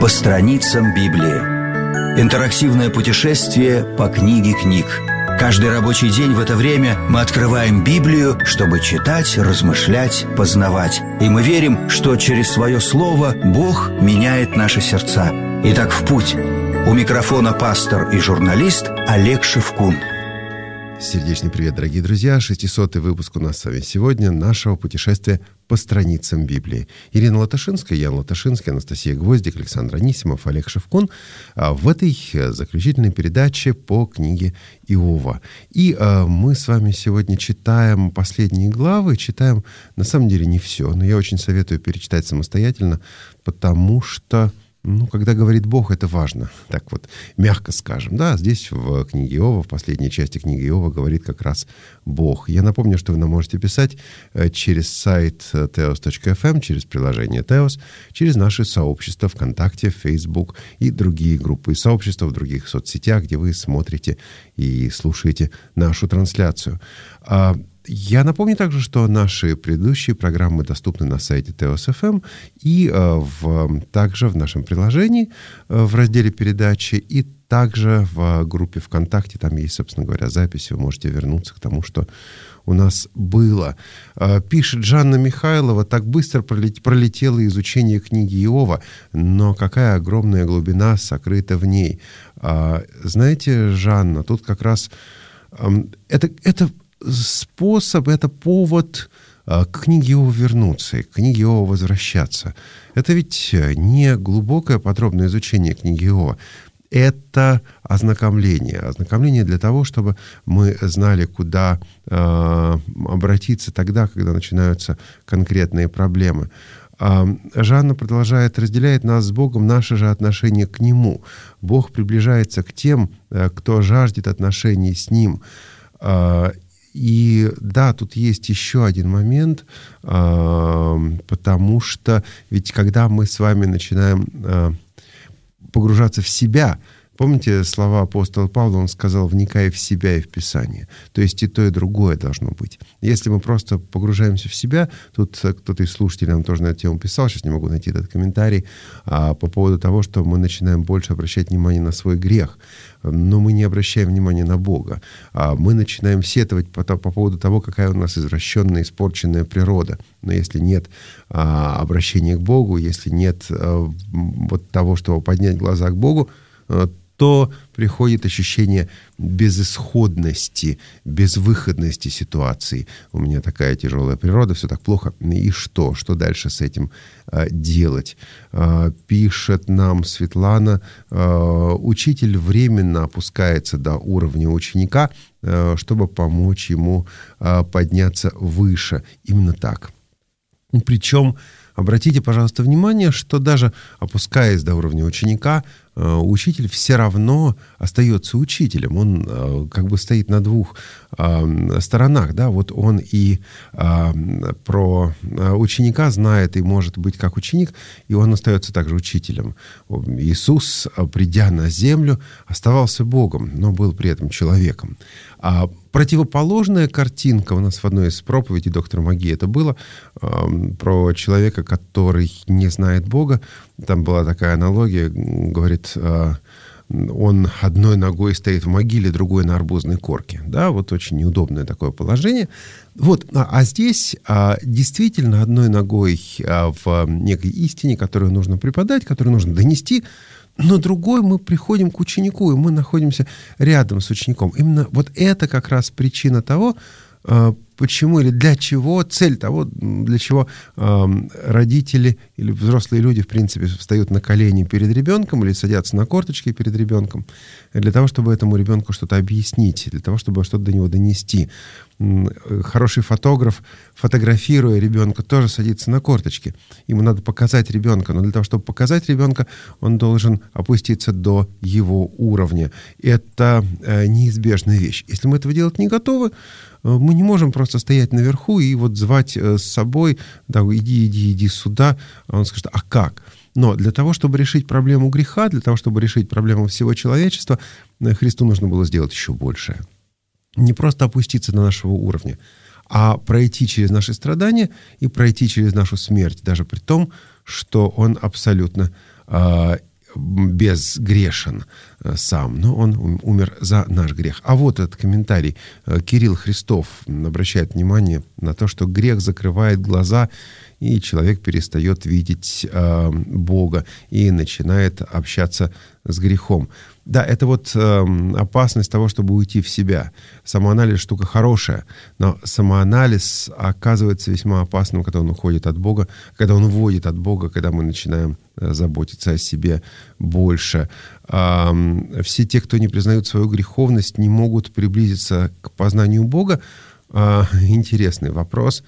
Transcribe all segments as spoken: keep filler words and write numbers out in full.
по страницам Библии. Интерактивное путешествие по книге книг. Каждый рабочий день в это время мы открываем Библию, чтобы читать, размышлять, познавать. И мы верим, что через свое слово Бог меняет наши сердца. Итак, в путь. У микрофона пастор и журналист Олег Шевкун. Сердечный привет, дорогие друзья. шестисотый выпуск у нас с вами сегодня нашего путешествия по страницам Библии. Ирина Латашинская, Ян Латашинский, Анастасия Гвоздик, Александр Анисимов, Олег Шевкун в этой заключительной передаче по книге Иова. И а, мы с вами сегодня читаем последние главы, читаем, на самом деле, не все, но я очень советую перечитать самостоятельно, потому что Ну, когда говорит Бог, это важно. Так вот, мягко скажем. Да, здесь в книге Иова, в последней части книги Иова говорит как раз Бог. Я напомню, что вы нам можете писать через сайт теос точка эф эм, через приложение Теос, через наши сообщества ВКонтакте, Facebook и другие группы и сообщества в других соцсетях, где вы смотрите и слушаете нашу трансляцию. Я напомню также, что наши предыдущие программы доступны на сайте теос точка эф эм и э, в, также в нашем приложении э, в разделе передачи, и также в группе ВКонтакте. Там есть, собственно говоря, записи. Вы можете вернуться к тому, что у нас было. Э, пишет Жанна Михайлова: так быстро пролетело изучение книги Иова, но какая огромная глубина сокрыта в ней. Э, знаете, Жанна, тут как раз э, это... это способ, это повод к книге Иова вернуться, к книге Иова возвращаться. Это ведь не глубокое подробное изучение книги Иова. Это ознакомление. Ознакомление для того, чтобы мы знали, куда э, обратиться тогда, когда начинаются конкретные проблемы. Э, Жанна продолжает: разделяет нас с Богом наше же отношение к Нему. Бог приближается к тем, кто жаждет отношений с Ним. Э, И да, тут есть еще один момент, потому что ведь когда мы с вами начинаем погружаться в себя, помните слова апостола Павла, он сказал: вникай в себя и в Писание. То есть и то, и другое должно быть. Если мы просто погружаемся в себя, тут кто-то из слушателей нам тоже на эту тему писал, сейчас не могу найти этот комментарий, по поводу того, что мы начинаем больше обращать внимание на свой грех, но мы не обращаем внимания на Бога. Мы начинаем сетовать по, по поводу того, какая у нас извращенная, испорченная природа. Но если нет а, обращения к Богу, если нет а, вот того, чтобы поднять глаза к Богу, а, то приходит ощущение безысходности, безвыходности ситуации. У меня такая тяжелая природа, все так плохо. И что? Что дальше с этим а, делать? А, пишет нам Светлана: а, учитель временно опускается до уровня ученика, а, чтобы помочь ему а, подняться выше. Именно так. Причем, обратите, пожалуйста, внимание, что даже опускаясь до уровня ученика, учитель все равно остается учителем. Он как бы стоит на двух сторонах. Да? Вот он и про ученика знает и может быть как ученик, и он остается также учителем. Иисус, придя на землю, оставался Богом, но был при этом человеком. А противоположная картинка у нас в одной из проповедей доктора Маги, это было э, про человека, который не знает Бога. Там была такая аналогия, говорит, э, он одной ногой стоит в могиле, другой на арбузной корке. Да, вот очень неудобное такое положение. Вот, а, а здесь а, действительно одной ногой а, в некой истине, которую нужно преподать, которую нужно донести, но другой мы приходим к ученику, и мы находимся рядом с учеником. Именно вот это как раз причина того, почему или для чего, цель того, для чего родители или взрослые люди, в принципе, встают на колени перед ребенком или садятся на корточки перед ребенком, для того, чтобы этому ребенку что-то объяснить, для того, чтобы что-то до него донести. Хороший фотограф, фотографируя ребенка, тоже садится на корточки. Ему надо показать ребенка, но для того, чтобы показать ребенка, он должен опуститься до его уровня. Это неизбежная вещь. Если мы этого делать не готовы, мы не можем просто стоять наверху и вот звать с собой: да, иди, иди, иди сюда. А он скажет: а как? Но для того, чтобы решить проблему греха, для того, чтобы решить проблему всего человечества, Христу нужно было сделать еще большее. Не просто опуститься до нашего уровня, а пройти через наши страдания и пройти через нашу смерть, даже при том, что Он абсолютно э, безгрешен сам, но Он умер за наш грех. А вот этот комментарий. Кирилл Христов обращает внимание на то, что грех закрывает глаза, и человек перестает видеть э, Бога и начинает общаться с грехом. Да, это вот э, опасность того, чтобы уйти в себя. Самоанализ штука хорошая, но самоанализ оказывается весьма опасным, когда он уходит от Бога, когда он уводит от Бога, когда мы начинаем э, заботиться о себе больше. Э, все те, кто не признают свою греховность, не могут приблизиться к познанию Бога. Э, интересный вопрос.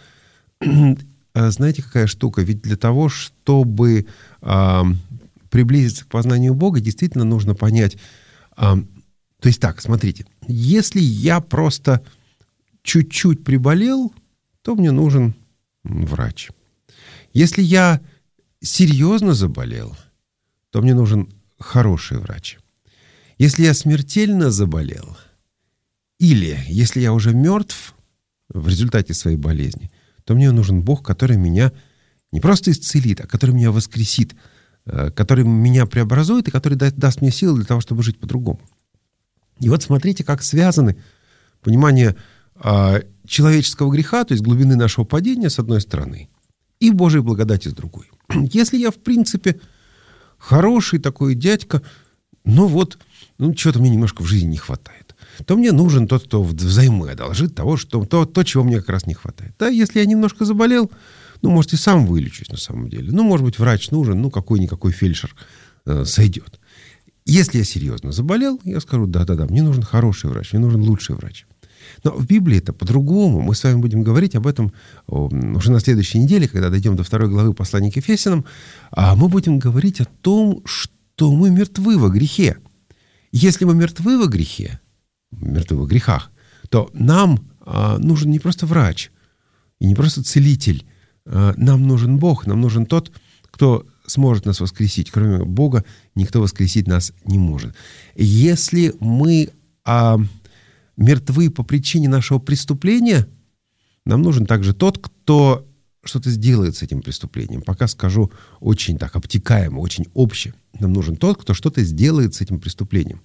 Знаете, какая штука? Ведь для того, чтобы э, приблизиться к познанию Бога, действительно нужно понять... Э, то есть так, смотрите. Если я просто чуть-чуть приболел, то мне нужен врач. Если я серьезно заболел, то мне нужен хороший врач. Если я смертельно заболел, или если я уже мертв в результате своей болезни, то мне нужен Бог, который меня не просто исцелит, а который меня воскресит, который меня преобразует и который даст мне силы для того, чтобы жить по-другому. И вот смотрите, как связаны понимание э, человеческого греха, то есть глубины нашего падения, с одной стороны, и Божьей благодати с другой. Если я, в принципе, хороший такой дядька, но вот, ну, чего-то мне немножко в жизни не хватает, то мне нужен тот, кто взаймы одолжит того, что, то, то, чего мне как раз не хватает. Да, если я немножко заболел, ну, может, и сам вылечусь на самом деле. Ну, может быть, врач нужен, ну, какой-никакой фельдшер э, сойдет. Если я серьезно заболел, я скажу, да-да-да, мне нужен хороший врач, мне нужен лучший врач. Но в Библии это по-другому. Мы с вами будем говорить об этом уже на следующей неделе, когда дойдем до второй главы послания к Ефесянам. А мы будем говорить о том, что мы мертвы во грехе. Если мы мертвы во грехе, мертвы во грехах, то нам а, нужен не просто врач и не просто целитель. А, нам нужен Бог, нам нужен тот, кто сможет нас воскресить. Кроме Бога никто воскресить нас не может. Если мы а, мертвы по причине нашего преступления, нам нужен также тот, кто что-то сделает с этим преступлением. Пока скажу очень так обтекаемо, очень обще. Нам нужен тот, кто что-то сделает с этим преступлением.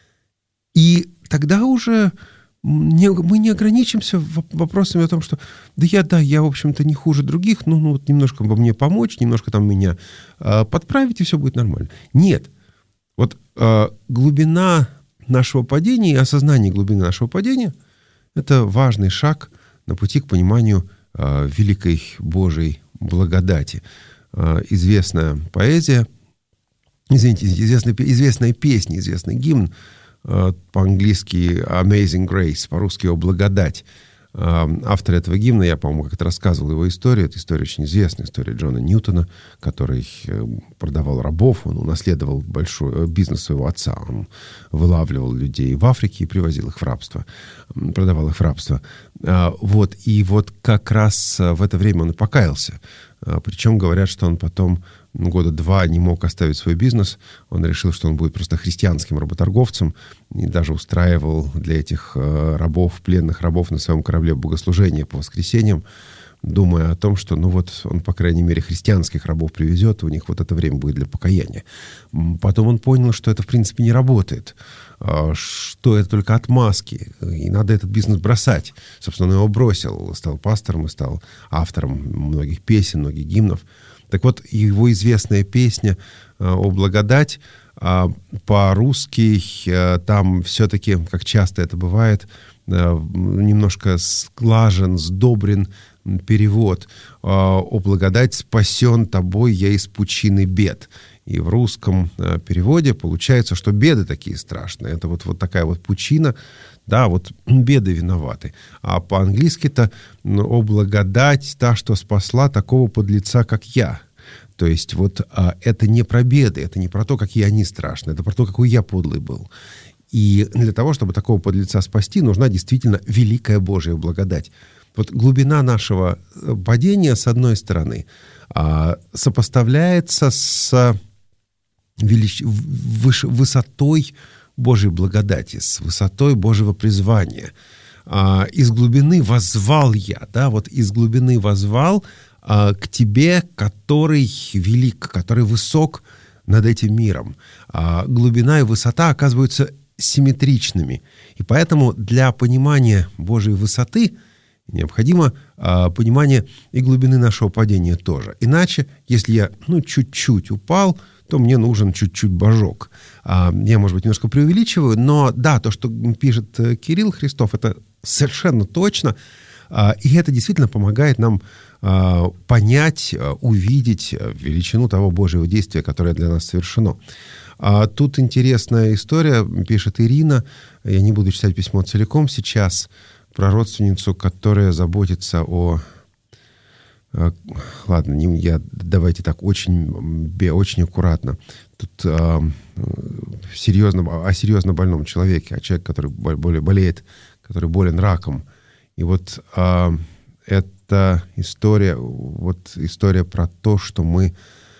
И тогда уже не, мы не ограничимся вопросами о том, что да я, да, я, в общем-то, не хуже других, ну, ну вот немножко мне помочь, немножко там меня э, подправить, и все будет нормально. Нет. Вот э, глубина нашего падения и осознание глубины нашего падения — это важный шаг на пути к пониманию э, великой Божьей благодати. Э, известная поэзия, извините, известная, известная песня, известный гимн, по-английски «Amazing Grace», по-русски «О благодать». Автор этого гимна, я, по-моему, как-то рассказывал его историю. Это история очень известная, история Джона Ньютона, который продавал рабов, он унаследовал большой бизнес своего отца. Он вылавливал людей в Африке и привозил их в рабство, продавал их в рабство. Вот. И вот как раз в это время он и покаялся. Причем говорят, что он потом года два не мог оставить свой бизнес. Он решил, что он будет просто христианским работорговцем и даже устраивал для этих рабов, пленных рабов на своем корабле богослужения по воскресеньям, думая о том, что, ну вот, он, по крайней мере, христианских рабов привезет, и у них вот это время будет для покаяния. Потом он понял, что это, в принципе, не работает, что это только отмазки, и надо этот бизнес бросать. Собственно, он его бросил, стал пастором и стал автором многих песен, многих гимнов. Так вот, его известная песня «О благодать», по-русски там все-таки, как часто это бывает, немножко сглажен, сдобрен перевод. «О благодать, спасен тобой я из пучины бед». И в русском переводе получается, что беды такие страшные. Это вот, вот такая вот пучина, да, вот беды виноваты. А по-английски-то «О благодать, та, что спасла такого подлеца, как я». То есть вот а, это не про беды, это не про то, какие они страшные, это про то, какой я подлый был. И для того, чтобы такого подлеца спасти, нужна действительно великая Божья благодать. Вот глубина нашего падения, с одной стороны, а, сопоставляется с велич... выш... высотой Божьей благодати, с высотой Божьего призвания. А, из глубины воззвал я, да, вот из глубины воззвал к тебе, который велик, который высок над этим миром. А глубина и высота оказываются симметричными. И поэтому для понимания Божьей высоты необходимо а, понимание и глубины нашего падения тоже. Иначе, если я ну, чуть-чуть упал, то мне нужен чуть-чуть божок. А, я, может быть, немножко преувеличиваю, но да, то, что пишет Кирилл Христов, это совершенно точно. А, и это действительно помогает нам а, понять, а, увидеть величину того Божьего действия, которое для нас совершено. А тут интересная история, пишет Ирина. Я не буду читать письмо целиком сейчас, про родственницу, которая заботится о... Ладно, не, я, давайте так, очень, очень аккуратно. Тут а, серьезно, о серьезно больном человеке, о человеке, который более болеет, который болен раком. И вот а, эта история, вот история про то, что мы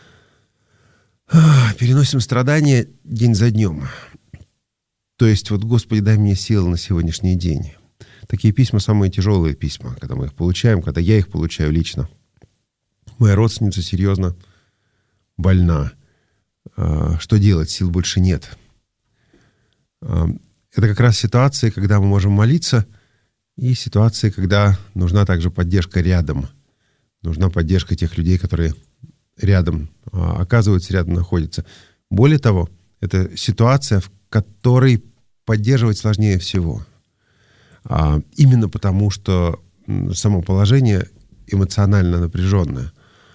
а, переносим страдания день за днем. То есть вот, Господи, дай мне силы на сегодняшний день. Такие письма самые тяжелые письма, когда мы их получаем, когда я их получаю лично. Моя родственница серьезно больна. Что делать? Сил больше нет. Это как раз ситуации, когда мы можем молиться, и ситуации, когда нужна также поддержка рядом. Нужна поддержка тех людей, которые рядом оказываются, рядом находятся. Более того, это ситуация, в которой поддерживать сложнее всего. Именно потому, что само положение эмоционально напряженное.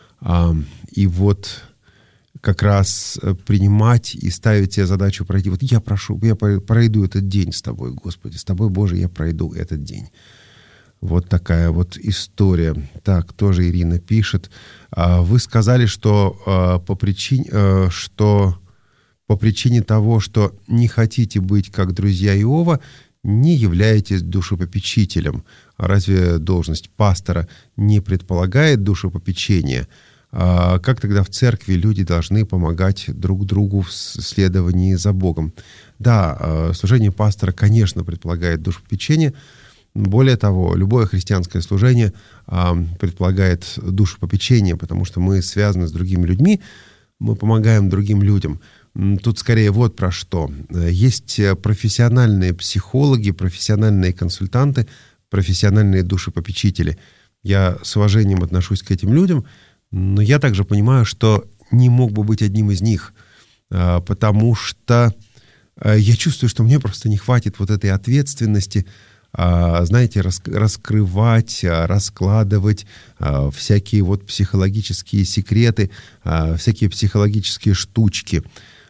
И вот как раз принимать и ставить себе задачу пройти. Вот я прошу, я пройду этот день с тобой, Господи, с тобой, Боже, я пройду этот день. Вот такая вот история. Так, тоже Ирина пишет. Вы сказали, что по причине, что по причине того, что не хотите быть как друзья Иова, не являетесь душепопечителем. А разве должность пастора не предполагает душепопечения? А как тогда в церкви люди должны помогать друг другу в следовании за Богом? Да, служение пастора, конечно, предполагает душепопечение. Более того, любое христианское служение предполагает душепопечение, потому что мы связаны с другими людьми, мы помогаем другим людям. Тут скорее вот про что. Есть профессиональные психологи, профессиональные консультанты, профессиональные душепопечители. Я с уважением отношусь к этим людям, но я также понимаю, что не мог бы быть одним из них, потому что я чувствую, что мне просто не хватит вот этой ответственности, знаете, раскрывать, раскладывать всякие вот психологические секреты, всякие психологические штучки.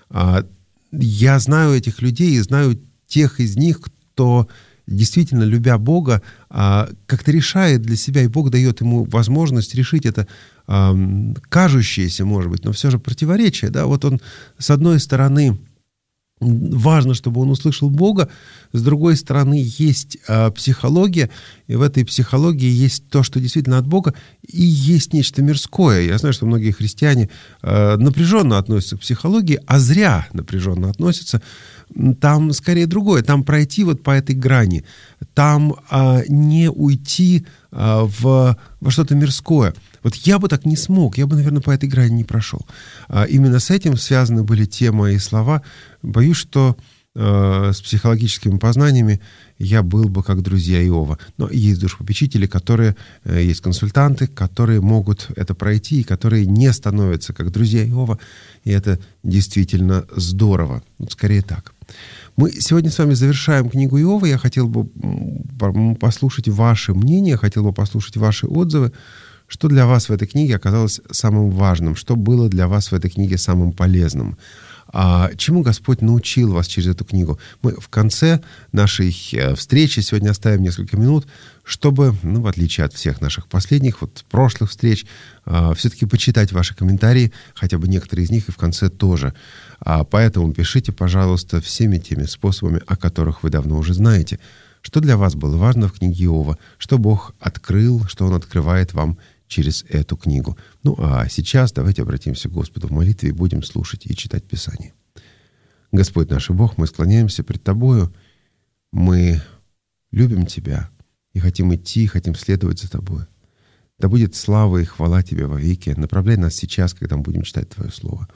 Я знаю этих людей и знаю тех из них, кто действительно, любя Бога, как-то решает для себя, и Бог дает ему возможность решить это кажущееся, может быть, но все же противоречие. Да? Вот он, с одной стороны, важно, чтобы он услышал Бога, с другой стороны, есть э, психология, и в этой психологии есть то, что действительно от Бога, и есть нечто мирское. Я знаю, что многие христиане э, напряженно относятся к психологии, а зря напряженно относятся. Там скорее другое, там пройти вот по этой грани, там э, не уйти э, в, во что-то мирское. Вот я бы так не смог, я бы, наверное, по этой грани не прошел. А именно с этим связаны были те мои слова. Боюсь, что э, с психологическими познаниями я был бы как друзья Иова. Но есть душепопечители, которые, э, есть консультанты, которые могут это пройти, и которые не становятся как друзья Иова. И это действительно здорово. Вот скорее так. Мы сегодня с вами завершаем книгу Иова. Я хотел бы послушать ваше мнение, хотел бы послушать ваши отзывы. Что для вас в этой книге оказалось самым важным? Что было для вас в этой книге самым полезным? А чему Господь научил вас через эту книгу? Мы в конце нашей встречи сегодня оставим несколько минут, чтобы, ну, в отличие от всех наших последних, вот прошлых встреч, а, все-таки почитать ваши комментарии, хотя бы некоторые из них, и в конце тоже. А, поэтому пишите, пожалуйста, всеми теми способами, о которых вы давно уже знаете. Что для вас было важно в книге Иова? Что Бог открыл, что Он открывает вам через эту книгу. Ну, а сейчас давайте обратимся к Господу в молитве и будем слушать и читать Писание. Господь наш и Бог, мы склоняемся пред Тобою, мы любим Тебя и хотим идти, хотим следовать за Тобой. Да будет слава и хвала Тебе вовеки. Направляй нас сейчас, когда мы будем читать Твое Слово.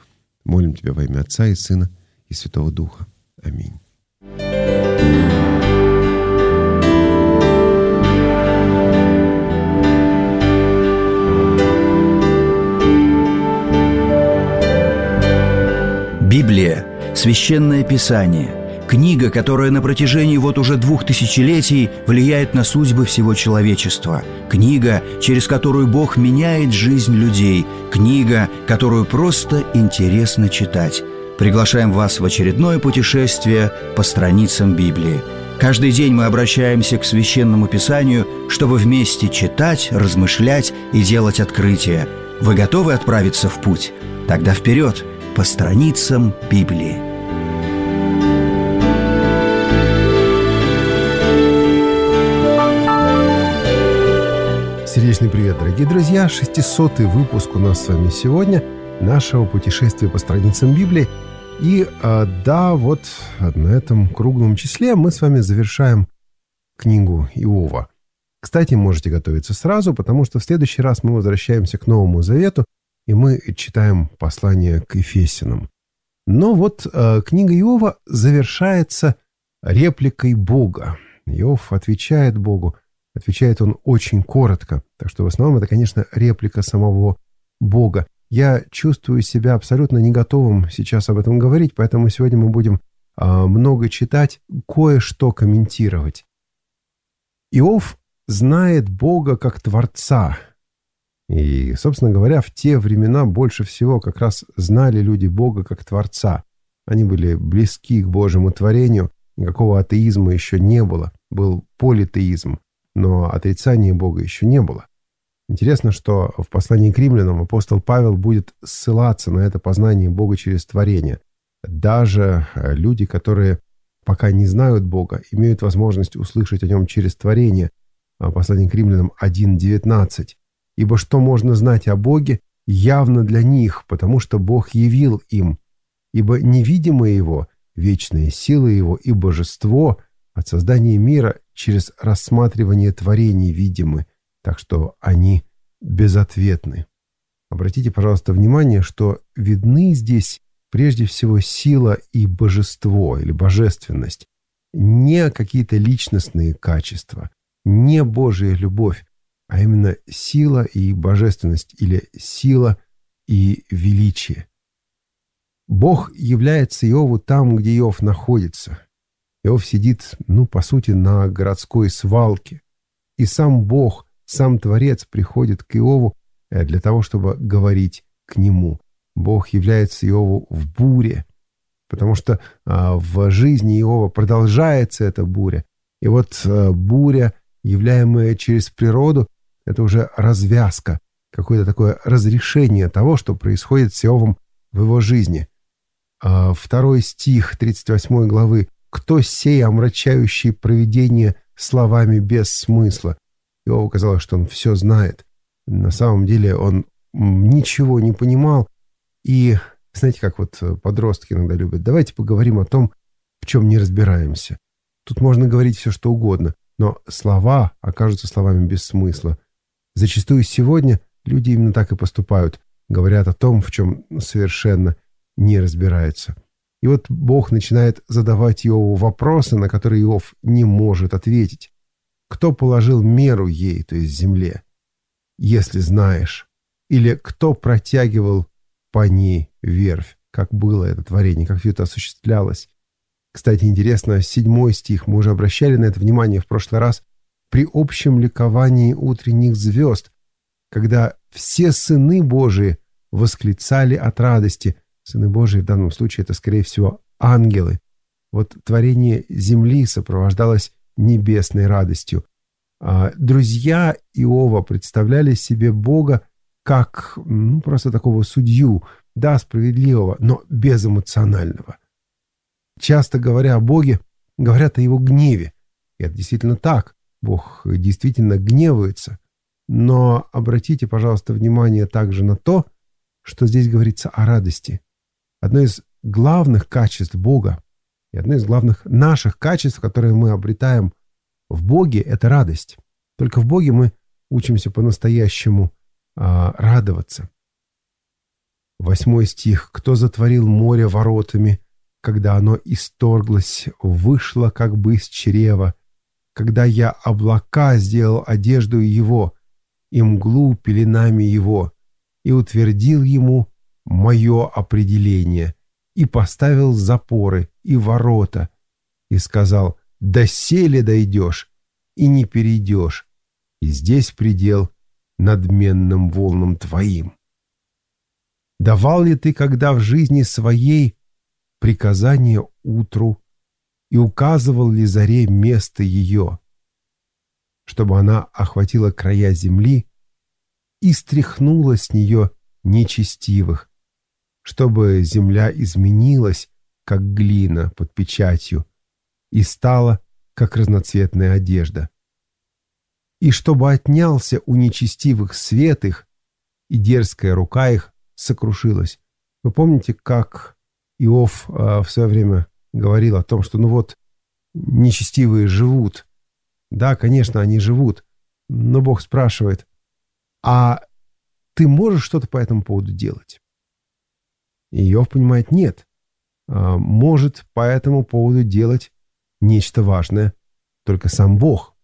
Молим Тебя во имя Отца и Сына и Святого Духа. Аминь. Библия – священное писание, книга, которая на протяжении вот уже двух тысячелетий влияет на судьбы всего человечества, книга, через которую Бог меняет жизнь людей, книга, которую просто интересно читать. Приглашаем вас в очередное путешествие по страницам Библии. Каждый день мы обращаемся к Священному Писанию, чтобы вместе читать, размышлять и делать открытия. Вы готовы отправиться в путь? Тогда вперед! По страницам Библии. Сердечный привет, дорогие друзья! шестисотый выпуск у нас с вами сегодня нашего путешествия по страницам Библии. И да, вот на этом круглом числе мы с вами завершаем книгу Иова. Кстати, можете готовиться сразу, потому что в следующий раз мы возвращаемся к Новому Завету, и мы читаем послание к Ефесянам. Но вот э, книга Иова завершается репликой Бога. Иов отвечает Богу. Отвечает он очень коротко. Так что в основном это, конечно, реплика самого Бога. Я чувствую себя абсолютно не готовым сейчас об этом говорить, поэтому сегодня мы будем э, много читать, кое-что комментировать. Иов знает Бога как Творца. И, собственно говоря, в те времена больше всего как раз знали люди Бога как Творца. Они были близки к Божьему творению, никакого атеизма еще не было. Был политеизм, но отрицания Бога еще не было. Интересно, что в послании к римлянам апостол Павел будет ссылаться на это познание Бога через творение. Даже люди, которые пока не знают Бога, имеют возможность услышать о нем через творение. Послание к римлянам один девятнадцать. «Ибо что можно знать о Боге, явно для них, потому что Бог явил им. Ибо невидимое Его, вечная сила Его и божество от создания мира через рассматривание творений видимы, так что они безответны». Обратите, пожалуйста, внимание, что видны здесь прежде всего сила и божество или божественность, не какие-то личностные качества, не Божья любовь, а именно сила и божественность или сила и величие. Бог является Иову там, где Иов находится. Иов сидит, ну, по сути, на городской свалке. И сам Бог, сам Творец приходит к Иову для того, чтобы говорить к нему. Бог является Иову в буре, потому что а, в жизни Иова продолжается эта буря. И вот а, буря, являемая через природу, это уже развязка, какое-то такое разрешение того, что происходит с Иовом в его жизни. А второй стих тридцать восьмой главы. «Кто сей, омрачающий провидение словами без смысла?» Иову казалось, что он все знает. На самом деле он ничего не понимал. И знаете, как вот подростки иногда любят. Давайте поговорим о том, в чем не разбираемся. Тут можно говорить все, что угодно, но слова окажутся словами без смысла. Зачастую сегодня люди именно так и поступают, говорят о том, в чем совершенно не разбираются. И вот Бог начинает задавать Иову вопросы, на которые Иов не может ответить. Кто положил меру ей, то есть земле, если знаешь? Или кто протягивал по ней верфь? Как было это творение, как все это осуществлялось? Кстати, интересно, седьмой стих, мы уже обращали на это внимание в прошлый раз. «При общем ликовании утренних звезд, когда все сыны Божии восклицали от радости». Сыны Божии в данном случае это, скорее всего, ангелы. Вот творение земли сопровождалось небесной радостью. А друзья Иова представляли себе Бога как ну, просто такого судью, да, справедливого, но безэмоционального. Часто говоря о Боге, говорят о его гневе. И это действительно так. Бог действительно гневается. Но обратите, пожалуйста, внимание также на то, что здесь говорится о радости. Одно из главных качеств Бога и одно из главных наших качеств, которые мы обретаем в Боге, это радость. Только в Боге мы учимся по-настоящему а, радоваться. Восьмой стих. «Кто затворил море воротами, когда оно исторглось, вышло как бы из чрева, когда я облака сделал одеждою его, и мглу пеленами его, и утвердил ему мое определение, и поставил запоры и ворота, и сказал: доселе дойдешь, и не перейдешь, и здесь предел надменным волнам твоим». Давал ли ты когда в жизни своей приказание утру и указывал ли заре место ее, чтобы она охватила края земли и стряхнула с нее нечестивых, чтобы земля изменилась, как глина под печатью, и стала, как разноцветная одежда, и чтобы отнялся у нечестивых свет их, и дерзкая рука их сокрушилась. Вы помните, как Иов э, в свое время говорил о том, что ну вот нечестивые живут. Да, конечно, они живут, но Бог спрашивает: а ты можешь что-то по этому поводу делать? И Иов понимает: нет, а, может по этому поводу делать нечто важное только сам Бог.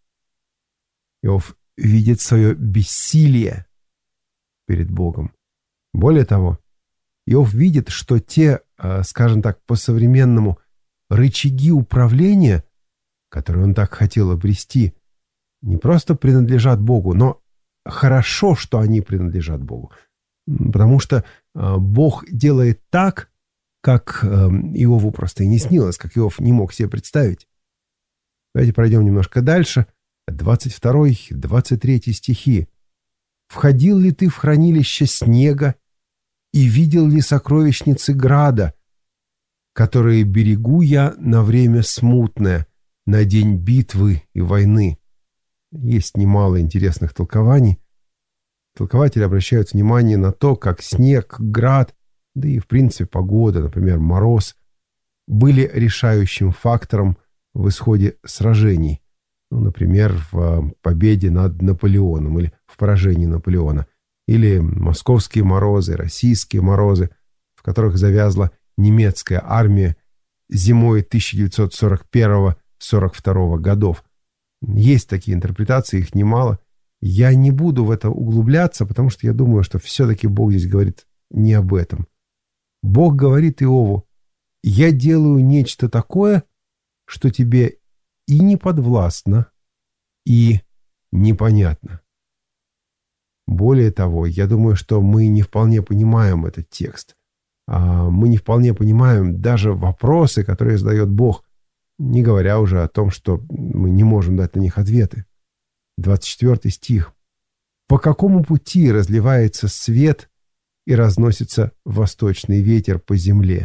Иов видит свое бессилие перед Богом. Более того, Иов видит, что те, скажем так, по-современному рычаги управления, которые он так хотел обрести, не просто принадлежат Богу, но хорошо, что они принадлежат Богу. Потому что Бог делает так, как Иову просто и не снилось, как Иов не мог себе представить. Давайте пройдем немножко дальше. двадцать второй, двадцать третий стихи. «Входил ли ты в хранилище снега и видел ли сокровищницы града, которые берегу я на время смутное, на день битвы и войны?» Есть немало интересных толкований. Толкователи обращают внимание на то, как снег, град, да и в принципе погода, например, мороз, были решающим фактором в исходе сражений. Ну, например, в победе над Наполеоном или в поражении Наполеона. Или московские морозы, российские морозы, в которых завязла немецкая армия зимой тысяча девятьсот сорок первого — сорок второго годов. Есть такие интерпретации, их немало. Я не буду в это углубляться, потому что я думаю, что все-таки Бог здесь говорит не об этом. Бог говорит Иову: «Я делаю нечто такое, что тебе и не подвластно, и непонятно». Более того, я думаю, что мы не вполне понимаем этот текст. Мы не вполне понимаем даже вопросы, которые задает Бог, не говоря уже о том, что мы не можем дать на них ответы. двадцать четвёртый стих. «По какому пути разливается свет и разносится восточный ветер по земле?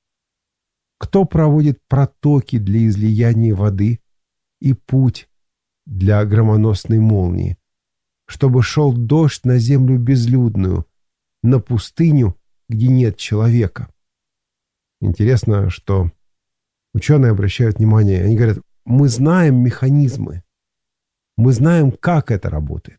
Кто проводит протоки для излияния воды и путь для громоносной молнии, чтобы шел дождь на землю безлюдную, на пустыню, где нет человека?» Интересно, что ученые обращают внимание, они говорят: мы знаем механизмы, мы знаем, как это работает.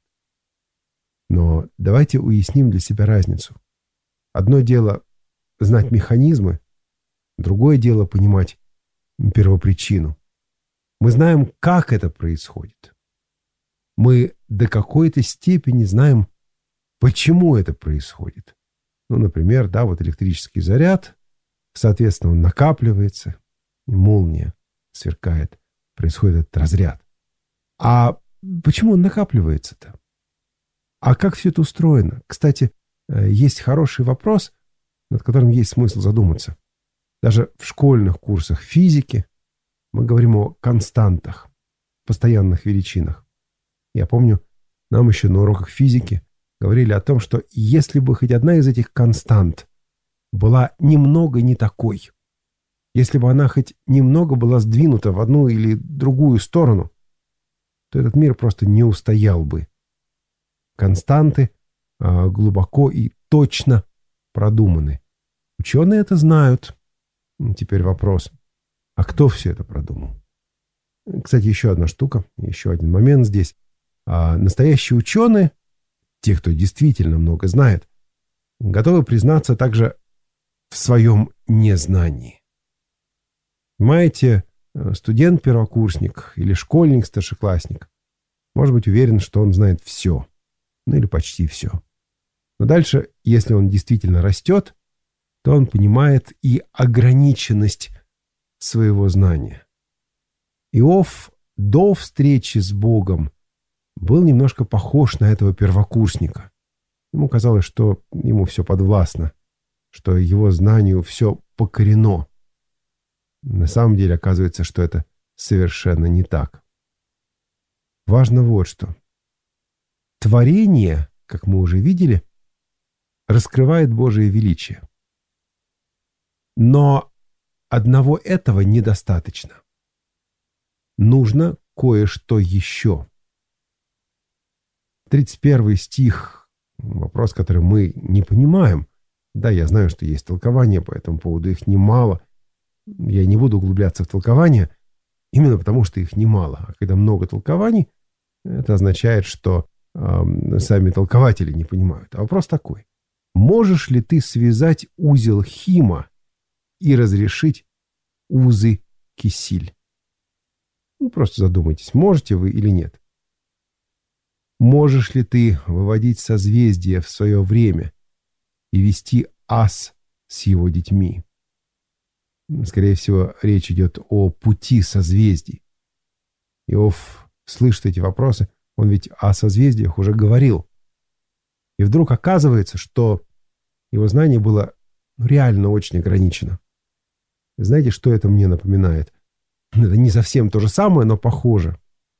Но давайте уясним для себя разницу. Одно дело знать механизмы, другое дело понимать первопричину. Мы знаем, как это происходит. Мы до какой-то степени знаем, почему это происходит. Ну, например, да, вот электрический заряд, соответственно, он накапливается, и молния сверкает, происходит этот разряд. А почему он накапливается-то? А как все это устроено? Кстати, есть хороший вопрос, над которым есть смысл задуматься. Даже в школьных курсах физики мы говорим о константах, постоянных величинах. Я помню, нам еще на уроках физики говорили о том, что если бы хоть одна из этих констант была немного не такой, если бы она хоть немного была сдвинута в одну или другую сторону, то этот мир просто не устоял бы. Константы а, глубоко и точно продуманы. Ученые это знают. Теперь вопрос: а кто все это продумал? Кстати, еще одна штука, еще один момент здесь. А, настоящие ученые, те, кто действительно много знает, готовы признаться также в своем незнании. Понимаете, студент-первокурсник или школьник-старшеклассник может быть уверен, что он знает все, ну или почти все. Но дальше, если он действительно растет, то он понимает и ограниченность своего знания. Иов до встречи с Богом был немножко похож на этого первокурсника. Ему казалось, что ему все подвластно, что его знанию все покорено. На самом деле оказывается, что это совершенно не так. Важно вот что. Творение, как мы уже видели, раскрывает Божие величие. Но одного этого недостаточно. Нужно кое-что еще. тридцать первый стих, вопрос, который мы не понимаем. Да, я знаю, что есть толкования по этому поводу, их немало. Я не буду углубляться в толкования, именно потому что их немало. А когда много толкований, это означает, что э, сами толкователи не понимают. А вопрос такой. Можешь ли ты связать узел Хима и разрешить узы Кисиль? Ну, просто задумайтесь, можете вы или нет. Можешь ли ты выводить созвездия в свое время и вести ас с его детьми? Скорее всего, речь идет о пути созвездий. Иов слышит эти вопросы, он ведь о созвездиях уже говорил. И вдруг оказывается, что его знание было реально очень ограничено. Знаете, что это мне напоминает? Это не совсем то же самое, но похоже.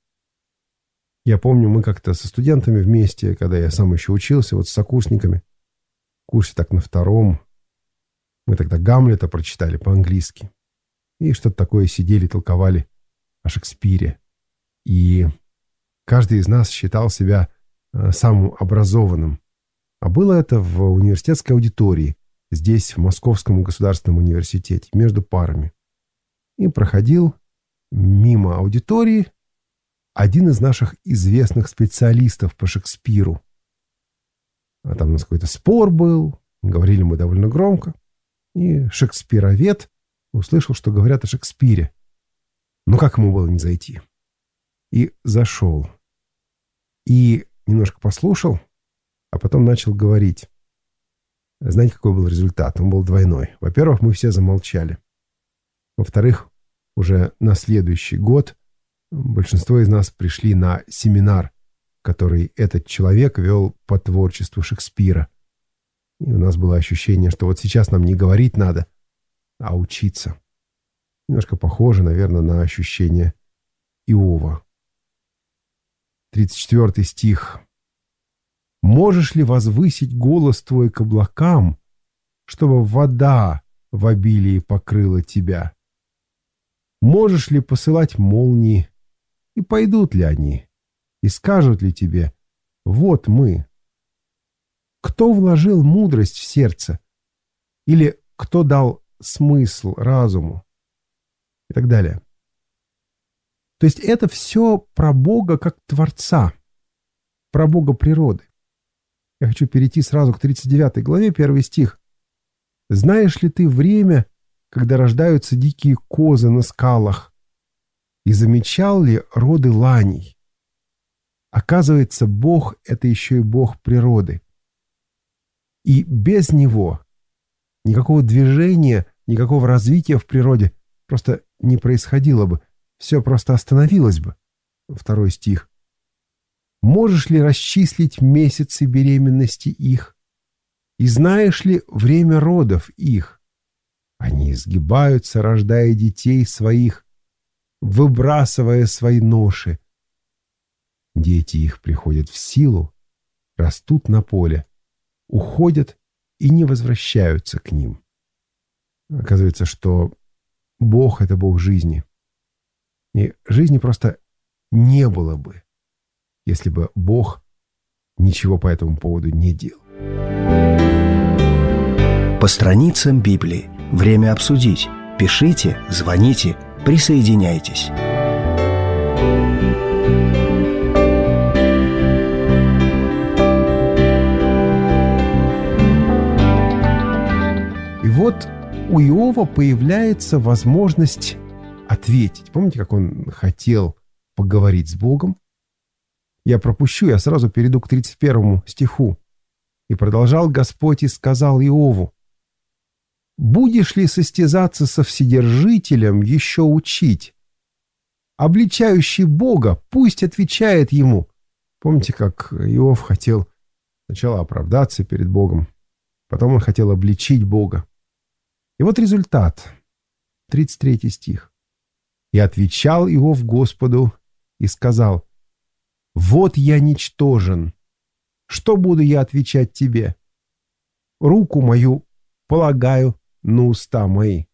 Я помню, мы как-то со студентами вместе, когда я сам еще учился, вот с сокурсниками, в курсе так на втором, мы тогда Гамлета прочитали по-английски. И что-то такое сидели, толковали о Шекспире. И каждый из нас считал себя самым образованным. А было это в университетской аудитории, здесь, в Московском государственном университете, между парами. И проходил мимо аудитории один из наших известных специалистов по Шекспиру. А там у нас какой-то спор был, говорили мы довольно громко. И шекспировед услышал, что говорят о Шекспире. Ну как ему было не зайти? И зашел. И немножко послушал, а потом начал говорить. Знаете, какой был результат? Он был двойной. Во-первых, мы все замолчали. Во-вторых, уже на следующий год большинство из нас пришли на семинар, который этот человек вел по творчеству Шекспира. И у нас было ощущение, что вот сейчас нам не говорить надо, а учиться. Немножко похоже, наверное, на ощущение Иова. тридцать четвёртый стих. «Можешь ли возвысить голос твой к облакам, чтобы вода в обилии покрыла тебя? Можешь ли посылать молнии, и пойдут ли они, и скажут ли тебе: вот мы? Кто вложил мудрость в сердце? Или кто дал смысл разуму?» И так далее. То есть это все про Бога как Творца, про Бога природы. Я хочу перейти сразу к тридцать девятой главе, первый стих. «Знаешь ли ты время, когда рождаются дикие козы на скалах? И замечал ли роды ланей?» Оказывается, Бог — это еще и Бог природы. И без Него никакого движения, никакого развития в природе просто не происходило бы. Все просто остановилось бы. Второй стих. «Можешь ли расчислить месяцы беременности их? И знаешь ли время родов их? Они изгибаются, рождая детей своих, выбрасывая свои ноши. Дети их приходят в силу, растут на поле, уходят и не возвращаются к ним». Оказывается, что Бог — это Бог жизни. И жизни просто не было бы, если бы Бог ничего по этому поводу не делал. По страницам Библии. Время обсудить. Пишите, звоните, присоединяйтесь. вот у Иова появляется возможность ответить. Помните, как он хотел поговорить с Богом? Я пропущу, я сразу перейду к тридцать первому стиху. «И продолжал Господь и сказал Иову: будешь ли состязаться со Вседержителем, еще учить? Обличающий Бога пусть отвечает ему». Помните, как Иов хотел сначала оправдаться перед Богом, потом он хотел обличить Бога. И вот результат. тридцать третий стих. «И отвечал Иов Господу и сказал: вот я ничтожен. Что буду я отвечать тебе? Руку мою полагаю на уста мои».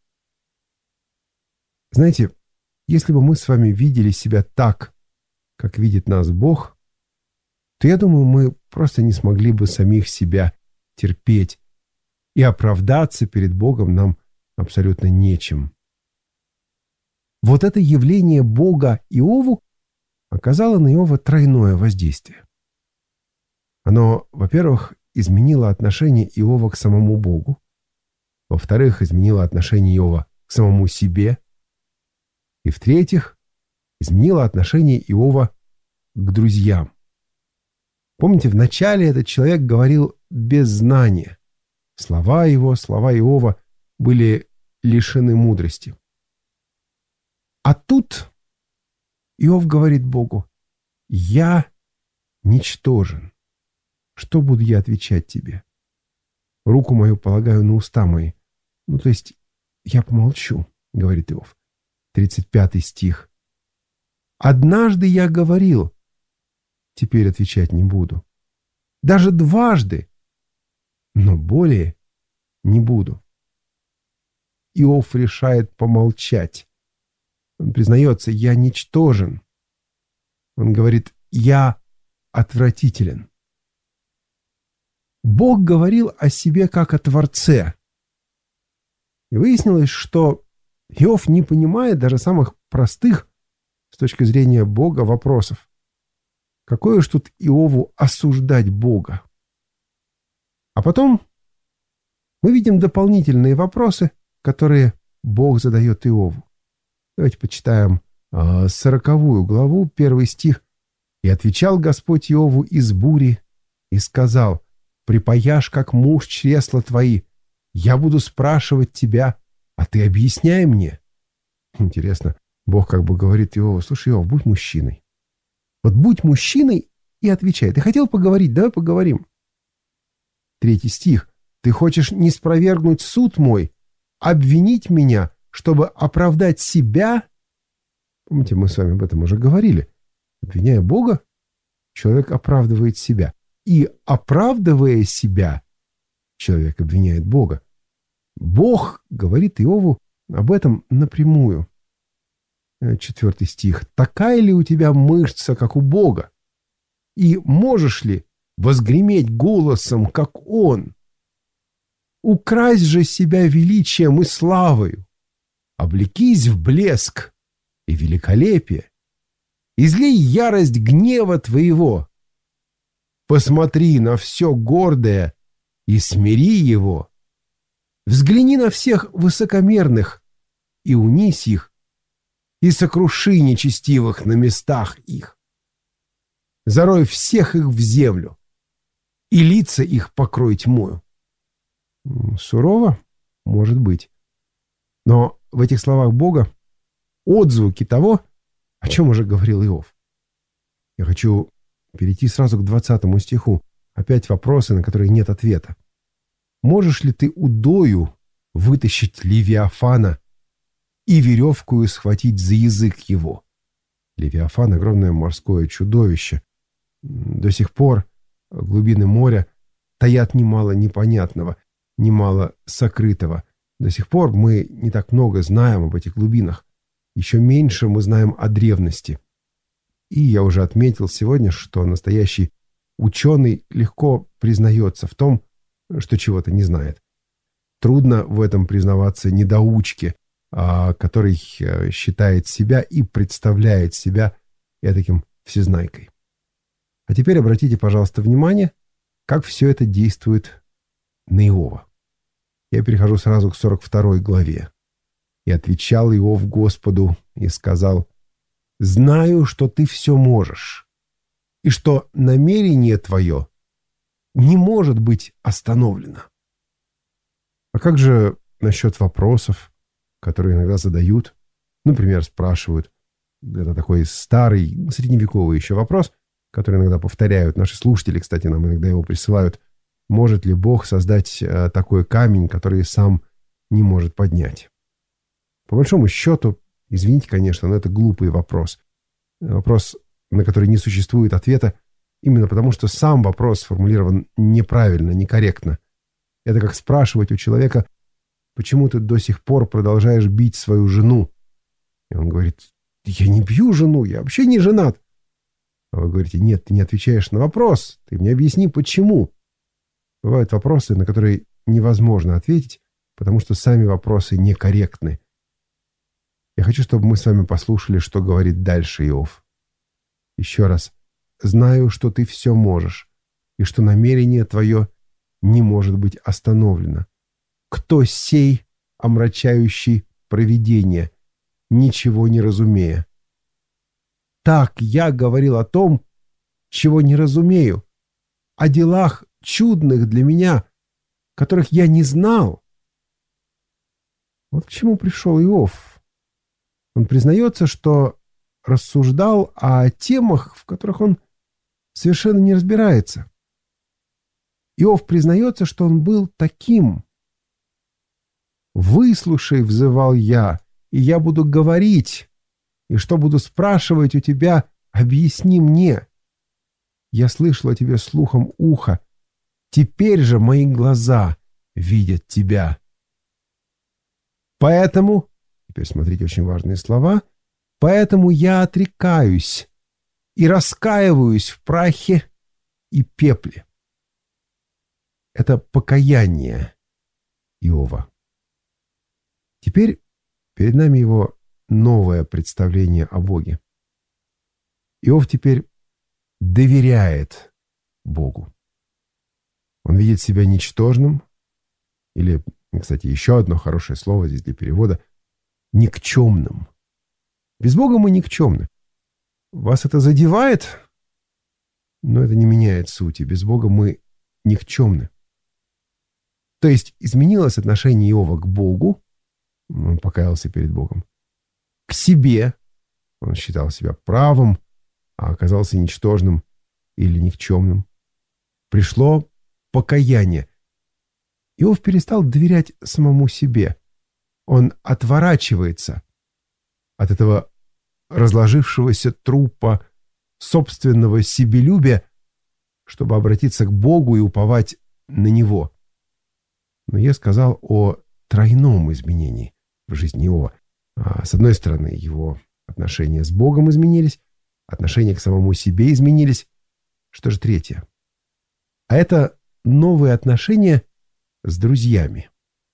Знаете, если бы мы с вами видели себя так, как видит нас Бог, то, я думаю, мы просто не смогли бы самих себя терпеть, и оправдаться перед Богом нам абсолютно нечем. Вот это явление Бога Иову оказало на Иова тройное воздействие. Оно, во-первых, изменило отношение Иова к самому Богу, во-вторых, изменило отношение Иова к самому себе, и, в-третьих, изменило отношение Иова к друзьям. Помните, вначале этот человек говорил без знания. Слова его, слова Иова были лишены мудрости. А тут Иов говорит Богу: я ничтожен. Что буду я отвечать тебе? Руку мою полагаю на уста мои. Ну, то есть я помолчу, говорит Иов. тридцать пятый стих. Однажды я говорил, теперь отвечать не буду. Даже дважды, но более не буду. Иов решает помолчать. Он признается: я ничтожен. Он говорит: я отвратителен. Бог говорил о себе как о Творце. И выяснилось, что Иов не понимает даже самых простых с точки зрения Бога вопросов. Какое уж тут Иову осуждать Бога? А потом мы видим дополнительные вопросы, которые Бог задает Иову. Давайте почитаем э, сороковую главу, первый стих. «И отвечал Господь Иову из бури и сказал: припаяшь, как муж, чресла твои. Я буду спрашивать тебя, а ты объясняй мне». Интересно, Бог как бы говорит Иову: слушай, Иов, будь мужчиной. Вот будь мужчиной и отвечай. Ты хотел поговорить? Давай поговорим. Третий стих. «Ты хочешь не спровергнуть суд мой, обвинить меня, чтобы оправдать себя?» Помните, мы с вами об этом уже говорили. Обвиняя Бога, человек оправдывает себя. И, оправдывая себя, человек обвиняет Бога. Бог говорит Иову об этом напрямую. Четвертый стих. «Такая ли у тебя мышца, как у Бога? И можешь ли возгреметь голосом, как Он? Укрась же себя величием и славою, облекись в блеск и великолепие, излей ярость гнева твоего, посмотри на все гордое и смири его, взгляни на всех высокомерных и унись их, и сокруши нечестивых на местах их. Зарой всех их в землю, и лица их покрой тьмою». Сурово? Может быть. Но в этих словах Бога отзвуки того, о чем уже говорил Иов. Я хочу перейти сразу к двадцатому стиху. Опять вопросы, на которые нет ответа. «Можешь ли ты удою вытащить Левиафана и веревкую схватить за язык его?» Левиафан — огромное морское чудовище. До сих пор глубины моря таят немало непонятного, немало сокрытого. До сих пор мы не так много знаем об этих глубинах. Еще меньше мы знаем о древности. И я уже отметил сегодня, что настоящий ученый легко признается в том, что чего-то не знает. Трудно в этом признаваться недоучке, который считает себя и представляет себя этаким всезнайкой. А теперь обратите, пожалуйста, внимание, как все это действует на Иова. Я перехожу сразу к сорок второй главе. «И отвечал Иов Господу и сказал: знаю, что ты все можешь, и что намерение твое не может быть остановлено». А как же насчет вопросов, которые иногда задают? Например, спрашивают, это такой старый, средневековый еще вопрос, который иногда повторяют. Наши слушатели, кстати, нам иногда его присылают. Может ли Бог создать э, такой камень, который сам не может поднять? По большому счету, извините, конечно, но это глупый вопрос. Вопрос, на который не существует ответа, именно потому что сам вопрос сформулирован неправильно, некорректно. Это как спрашивать у человека, почему ты до сих пор продолжаешь бить свою жену? И он говорит: я не бью жену, я вообще не женат. А вы говорите: нет, ты не отвечаешь на вопрос, ты мне объясни, почему. Бывают вопросы, на которые невозможно ответить, потому что сами вопросы некорректны. Я хочу, чтобы мы с вами послушали, что говорит дальше Иов. Еще раз. «Знаю, что ты все можешь, и что намерение твое не может быть остановлено. Кто сей, омрачающий провидение, ничего не разумея? Так я говорил о том, чего не разумею, о делах чудных для меня, которых я не знал». Вот к чему пришел Иов. Он признается, что рассуждал о темах, в которых он совершенно не разбирается. Иов признается, что он был таким. «Выслушай, — взывал я, — и я буду говорить, и что буду спрашивать у тебя, объясни мне. Я слышал о тебе слухом уха, теперь же мои глаза видят тебя. Поэтому, теперь смотрите очень важные слова, поэтому я отрекаюсь и раскаиваюсь в прахе и пепле». Это покаяние Иова. Теперь перед нами его новое представление о Боге. Иов теперь доверяет Богу. Он видит себя ничтожным, или, кстати, еще одно хорошее слово здесь для перевода, никчемным. Без Бога мы никчемны. Вас это задевает? Но это не меняет сути. Без Бога мы никчемны. То есть изменилось отношение Иова к Богу, он покаялся перед Богом, к себе, он считал себя правым, а оказался ничтожным или никчемным. Пришло покаяние. Иов перестал доверять самому себе. Он отворачивается от этого разложившегося трупа собственного себелюбия, чтобы обратиться к Богу и уповать на Него. Но я сказал о тройном изменении в жизни Иова. С одной стороны, его отношения с Богом изменились, отношения к самому себе изменились. Что же третье? А это новые отношения с друзьями.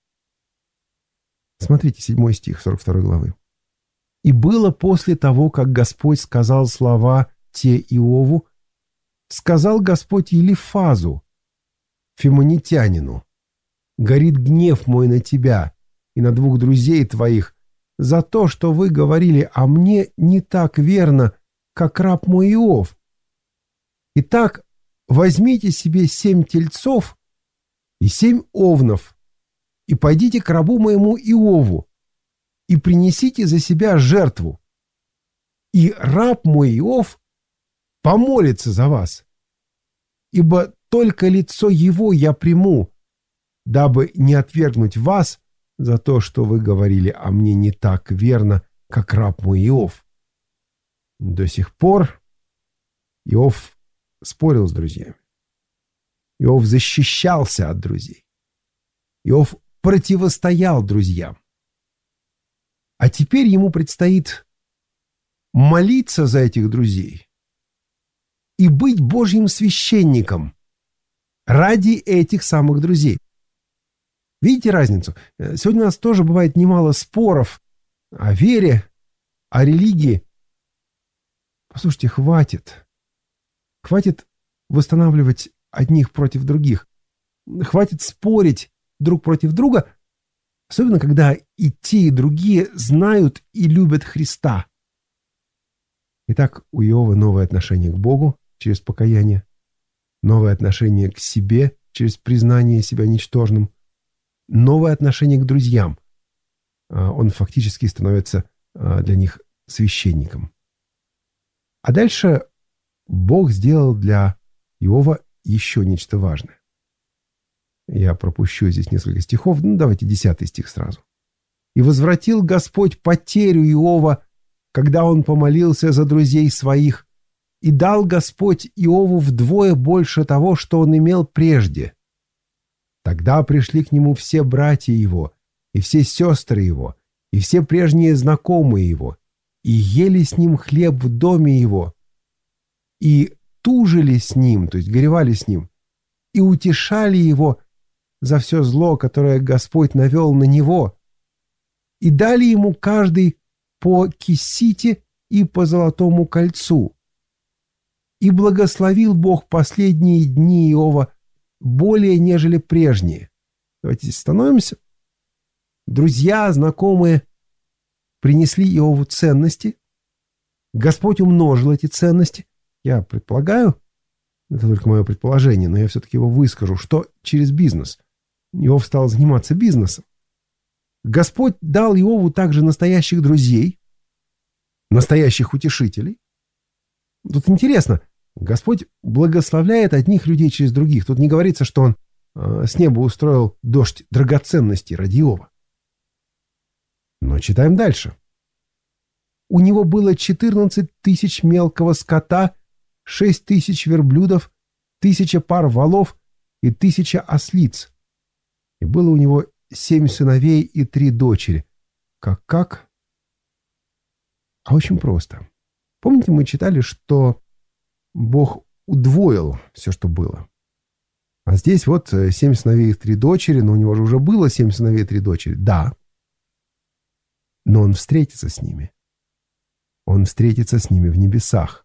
Смотрите, седьмой стих сорок второй главы. «И было после того, как Господь сказал слова те Иову, сказал Господь Елифазу, фимонитянину: горит гнев мой на тебя и на двух друзей твоих за то, что вы говорили о мне не так верно, как раб мой Иов. Итак, возьмите себе семь тельцов и семь овнов, и пойдите к рабу моему Иову, и принесите за себя жертву. И раб мой Иов помолится за вас, ибо только лицо его я приму, дабы не отвергнуть вас за то, что вы говорили о мне не так верно, как раб мой Иов». До сих пор Иов спорил с друзьями. Иов защищался от друзей. Иов противостоял друзьям. А теперь ему предстоит молиться за этих друзей и быть Божьим священником ради этих самых друзей. Видите разницу? Сегодня у нас тоже бывает немало споров о вере, о религии. Послушайте, хватит. Хватит восстанавливать одних против других. Хватит спорить друг против друга, особенно когда и те, и другие знают и любят Христа. Итак, у Иова новое отношение к Богу через покаяние, новое отношение к себе через признание себя ничтожным, новое отношение к друзьям. Он фактически становится для них священником. А дальше Бог сделал для Иова еще нечто важное. Я пропущу здесь несколько стихов. Ну, давайте десятый стих сразу. «И возвратил Господь потерю Иова, когда он помолился за друзей своих, и дал Господь Иову вдвое больше того, что он имел прежде. Тогда пришли к нему все братья его, и все сестры его, и все прежние знакомые его, и ели с ним хлеб в доме его, и тужили с ним, то есть горевали с ним, и утешали его за все зло, которое Господь навел на него, и дали ему каждый по кисите и по золотому кольцу. И благословил Бог последние дни Иова более, нежели прежние». Давайте здесь остановимся. Друзья, знакомые принесли Иову ценности. Господь умножил эти ценности. Я предполагаю, это только мое предположение, но я все-таки его выскажу, что через бизнес. Иов стал заниматься бизнесом. Господь дал Иову также настоящих друзей, настоящих утешителей. Тут интересно, Господь благословляет одних людей через других. Тут не говорится, что он э, с неба устроил дождь драгоценностей ради Иова. Но читаем дальше. У него было четырнадцать тысяч мелкого скота, шесть тысяч верблюдов, тысяча пар валов и тысяча ослиц. И было у него семь сыновей и три дочери. Как-как? А очень просто. Помните, мы читали, что Бог удвоил все, что было. А здесь вот семь сыновей и три дочери, но у него же уже было семь сыновей и три дочери. Да. Но он встретится с ними. Он встретится с ними в небесах.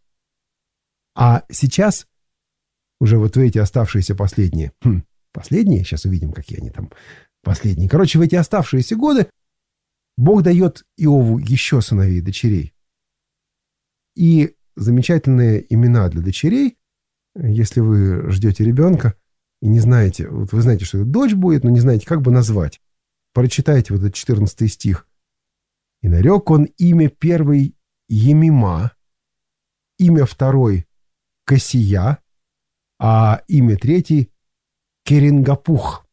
А сейчас уже вот в эти оставшиеся последние... Хм, последние? Сейчас увидим, какие они там последние. Короче, в эти оставшиеся годы Бог дает Иову еще сыновей и дочерей. И замечательные имена для дочерей, если вы ждете ребенка и не знаете, вот вы знаете, что это дочь будет, но не знаете, как бы назвать. Прочитайте вот этот четырнадцатый стих. «И нарек он имя первой Емима, имя второй Косия, а имя третий Керингапух».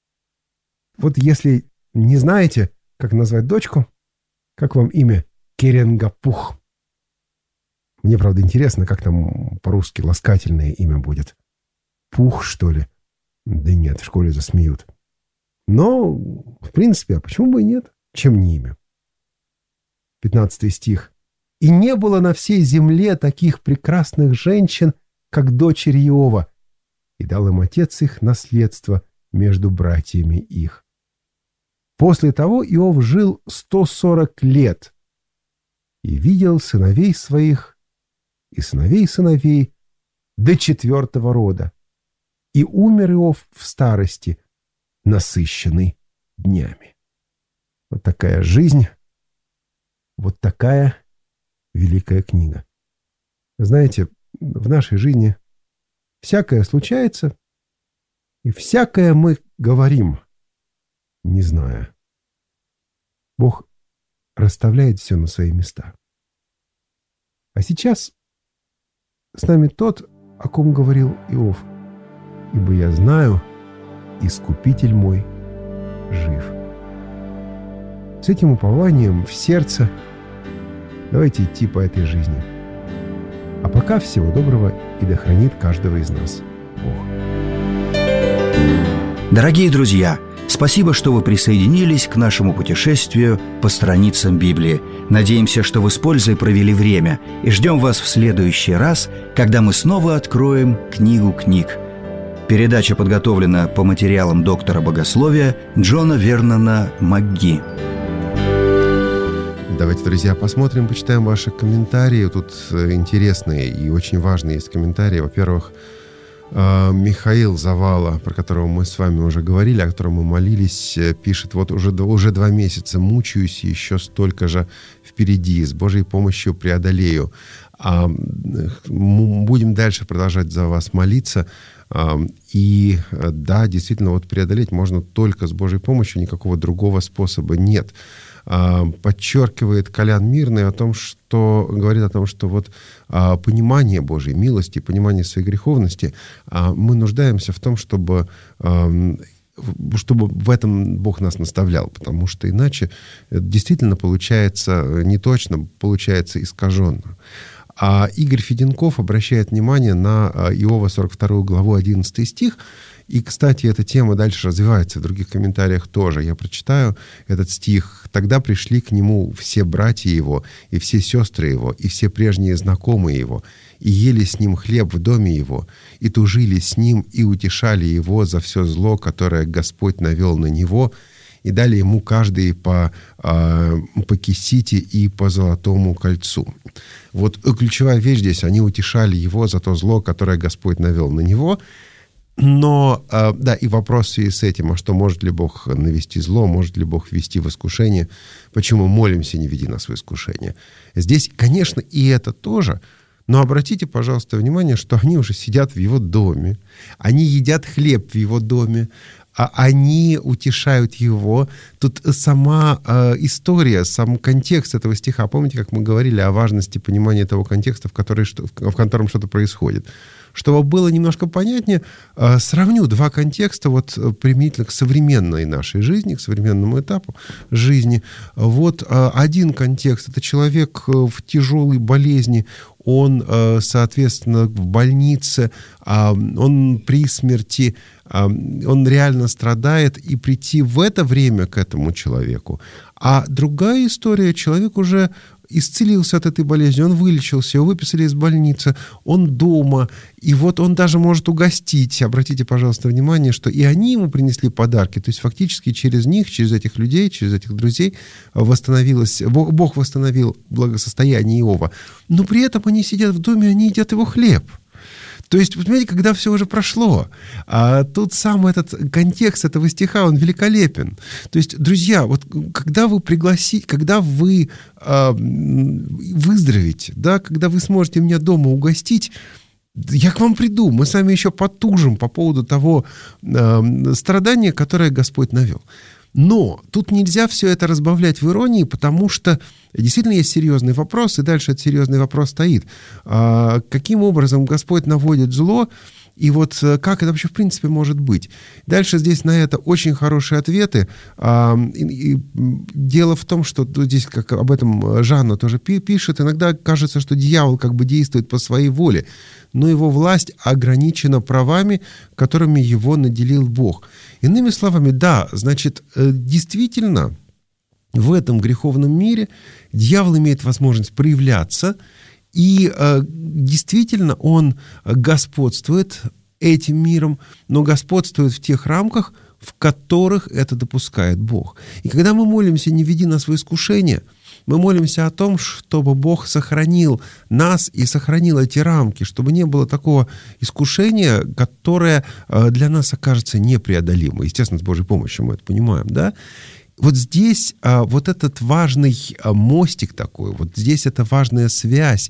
Вот если не знаете, как назвать дочку, как вам имя Керингапух? Мне, правда, интересно, как там по-русски ласкательное имя будет. Пух, что ли? Да нет, в школе засмеют. Но, в принципе, а почему бы и нет? Чем не имя? пятнадцатый стих. «И не было на всей земле таких прекрасных женщин, как дочери Иова, и дал им отец их наследство между братьями их. После того Иов жил сто сорок лет и видел сыновей своих и сыновей сыновей до четвертого рода, и умер Иов в старости, насыщенный днями». Вот такая жизнь, вот такая великая книга. Знаете, в нашей жизни всякое случается, и всякое мы говорим, не зная. Бог расставляет все на свои места. А сейчас с нами тот, о ком говорил Иов: «Ибо я знаю, Искупитель мой жив». С этим упованием в сердце давайте идти по этой жизни. А пока всего доброго, и да хранит каждого из нас Бог. Дорогие друзья, спасибо, что вы присоединились к нашему путешествию по страницам Библии. Надеемся, что вы с пользой провели время, и ждем вас в следующий раз, когда мы снова откроем книгу книг. Передача подготовлена по материалам доктора богословия Джона Вернона МакГи. Давайте, друзья, посмотрим, почитаем ваши комментарии. Тут интересные и очень важные есть комментарии. Во-первых, Михаил Завала, про которого мы с вами уже говорили, о котором мы молились, пишет: вот уже, уже два месяца мучаюсь, и еще столько же впереди, с Божьей помощью преодолею. Будем дальше продолжать за вас молиться. И да, действительно, вот преодолеть можно только с Божьей помощью, никакого другого способа нет. Подчеркивает Колян Мирный о том, что говорит о том, что вот понимание Божьей милости, понимание своей греховности, мы нуждаемся в том, чтобы, чтобы в этом Бог нас наставлял, потому что иначе действительно получается не точно, получается искаженно. А Игорь Феденков обращает внимание на Иова сорок вторую главу, одиннадцатый стих. И, кстати, эта тема дальше развивается в других комментариях тоже. Я прочитаю этот стих. «Тогда пришли к нему все братья его, и все сестры его, и все прежние знакомые его, и ели с ним хлеб в доме его, и тужили с ним, и утешали его за все зло, которое Господь навел на него, и дали ему каждый по, э, по кисите и по золотому кольцу». Вот ключевая вещь здесь: они утешали его за то зло, которое Господь навел на него. Но, э, да, и вопрос в связи с этим: а что, может ли Бог навести зло, может ли Бог ввести в искушение? Почему молимся: не веди нас в искушение? Здесь, конечно, и это тоже. Но обратите, пожалуйста, внимание, что они уже сидят в его доме, они едят хлеб в его доме, а они утешают его. Тут сама э, история, сам контекст этого стиха. Помните, как мы говорили о важности понимания того контекста, в, который, что, в котором что-то происходит? Чтобы было немножко понятнее, э, сравню два контекста вот, применительно к современной нашей жизни, к современному этапу жизни. Вот э, один контекст — это человек в тяжелой болезни, он, соответственно, в больнице, он при смерти, он реально страдает, и прийти в это время к этому человеку. А другая история: человек уже исцелился от этой болезни, он вылечился, его выписали из больницы, он дома, и вот он даже может угостить. Обратите, пожалуйста, внимание, что и они ему принесли подарки, то есть фактически через них, через этих людей, через этих друзей восстановилось, Бог восстановил благосостояние Иова, но при этом они сидят в доме, они едят его хлеб. То есть, понимаете, когда все уже прошло, а тут сам этот контекст этого стиха, он великолепен. То есть, друзья, вот когда вы пригласите, когда вы э, выздоровеете, да, когда вы сможете меня дома угостить, я к вам приду, мы сами еще потужим по поводу того э, страдания, которое Господь навел. Но тут нельзя все это разбавлять в иронии, потому что действительно есть серьезный вопрос, и дальше этот серьезный вопрос стоит. А, каким образом Господь наводит зло, и вот как это вообще в принципе может быть? Дальше здесь на это очень хорошие ответы. А, и, и дело в том, что здесь, как об этом Жанна тоже пишет, иногда кажется, что дьявол как бы действует по своей воле, но его власть ограничена правами, которыми его наделил Бог. Иными словами, да, значит, действительно, в этом греховном мире дьявол имеет возможность проявляться, и э, действительно он господствует этим миром, но господствует в тех рамках, в которых это допускает Бог. И когда мы молимся: не веди нас в искушение, мы молимся о том, чтобы Бог сохранил нас и сохранил эти рамки, чтобы не было такого искушения, которое для нас окажется непреодолимым. Естественно, с Божьей помощью мы это понимаем, да? Вот здесь а, вот этот важный а, мостик такой, вот здесь эта важная связь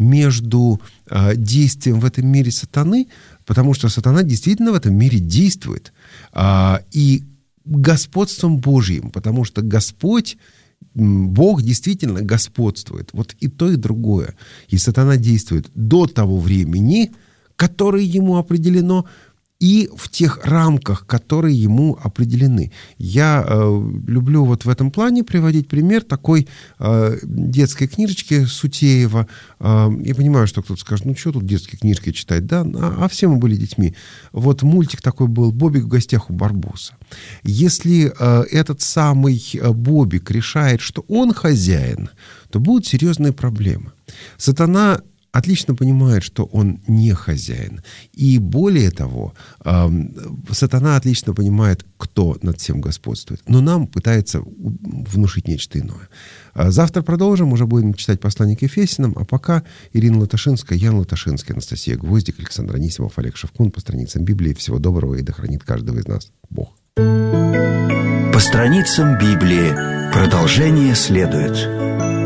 между а, действием в этом мире сатаны, потому что сатана действительно в этом мире действует, а, и господством Божьим, потому что Господь, Бог действительно господствует. Вот и то, и другое. И сатана действует до того времени, которое ему определено, и в тех рамках, которые ему определены. Я э, люблю вот в этом плане приводить пример такой э, детской книжечки Сутеева. Э, я понимаю, что кто-то скажет: ну что тут детские книжки читать, да? А, а все мы были детьми. Вот мультик такой был «Бобик в гостях у Барбоса». Если э, этот самый Бобик решает, что он хозяин, то будут серьезные проблемы. Сатана отлично понимает, что он не хозяин. И более того, сатана отлично понимает, кто над всем господствует. Но нам пытается внушить нечто иное. Завтра продолжим, уже будем читать послание к Ефесянам, а пока Ирина Латашинская, Ян Латашинский, Анастасия Гвоздик, Александр Анисимов, Олег Шевкун по страницам Библии. Всего доброго, и да хранит каждого из нас Бог. По страницам Библии. Продолжение следует.